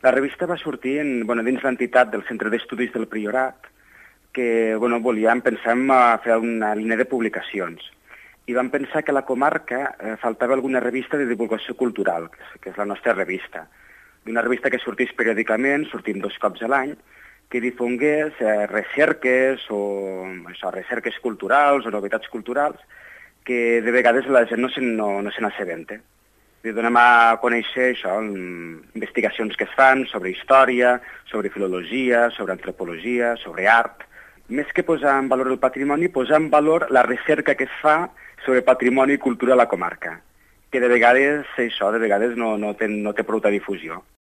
La revista va sortir dins l'entitat del Centre d'Estudis del Priorat, que pensàvem a fer una línia de publicacions. I vam pensar que a la comarca faltava alguna revista de divulgació cultural, que és la nostra revista. D'una revista que sortís periòdicament, sortim 2 cops a l'any, que difongués recerques recerques culturals o novetats culturals que de vegades la gent no se n'assabenta. Donem a conèixer investigacions que es fan sobre història, sobre filologia, sobre antropologia, sobre art. Més que posar en valor el patrimoni, posar en valor la recerca que es fa sobre patrimoni i cultura a la comarca, que de vegades no té prou difusió.